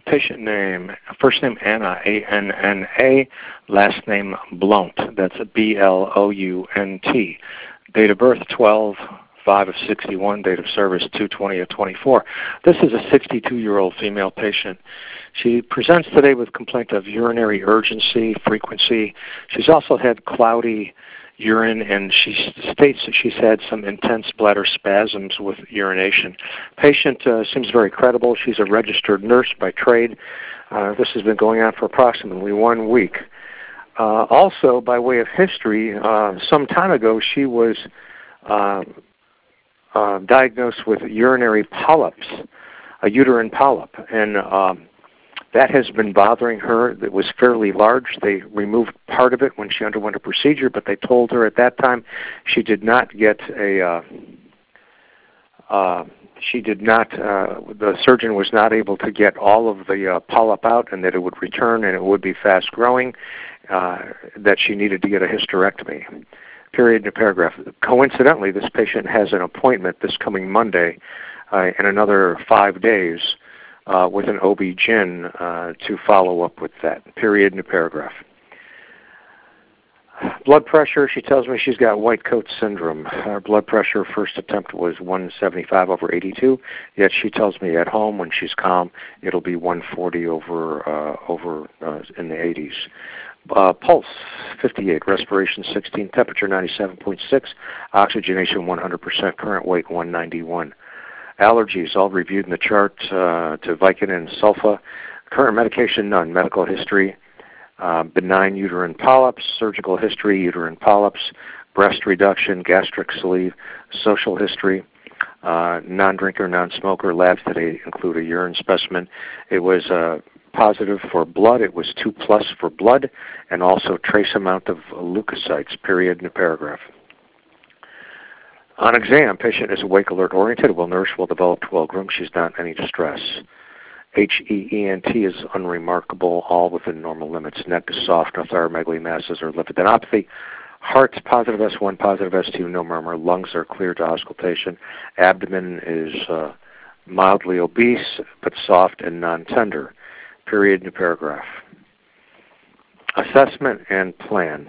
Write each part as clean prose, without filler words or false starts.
Patient name, first name Anna, A-N-N-A, last name Blount, that's B-L-O-U-N-T. Date of birth, 12/5 of 61, date of service, 2/20 of 24. This is a 62-year-old female patient. She presents today with complaint of urinary urgency, frequency. She's also had cloudy urine, and she states that she's had some intense bladder spasms with urination. Patient seems very credible. She's a registered nurse by trade. This has been going on for approximately 1 week. Also, by way of history, some time ago she was diagnosed with urinary polyps, a uterine polyp, and that has been bothering her. It was fairly large. They removed part of it when she underwent a procedure, but they told her at that time she did not get the surgeon was not able to get all of the polyp out, and that it would return and it would be fast growing, that she needed to get a hysterectomy. Period in a paragraph. Coincidentally, this patient has an appointment this coming Monday in another 5 days with an OB-GYN to follow up with that. Period in a paragraph. Blood pressure, she tells me she's got white coat syndrome. Her blood pressure first attempt was 175/82, yet she tells me at home when she's calm it'll be 140 over in the 80s. Pulse 58, respiration 16, temperature 97.6, oxygenation 100%, current weight 191. Allergies, all reviewed in the chart to Vicodin and Sulfa. Current medication, none. Medical history, benign uterine polyps. Surgical history, uterine polyps. Breast reduction, gastric sleeve. Social history, non-drinker, non-smoker. Labs today include a urine specimen. It was positive for blood. It was 2+ for blood, and also trace amount of leukocytes, period in a paragraph. On exam, patient is awake, alert, oriented, well nourished, well developed, well groomed. She's not in any distress. HEENT is unremarkable, all within normal limits. Neck is soft, no thyromegaly masses or lymphadenopathy. Heart positive S1, positive S2, no murmur. Lungs are clear to auscultation. Abdomen is mildly obese, but soft and non-tender. Period in a paragraph. Assessment and plan.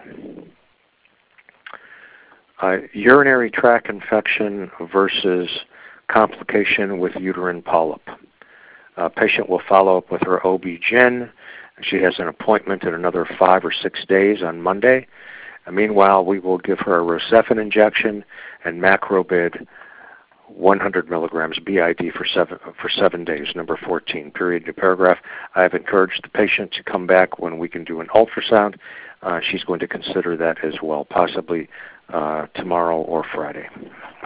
Urinary tract infection versus complication with uterine polyp. Patient will follow up with her OB-GYN. She has an appointment in another 5 or 6 days on Monday. Meanwhile, we will give her a Rocephin injection and Macrobid 100 milligrams BID for 7 days, number 14, period in a paragraph. I have encouraged the patient to come back when we can do an ultrasound. She's going to consider that as well, possibly tomorrow or Friday.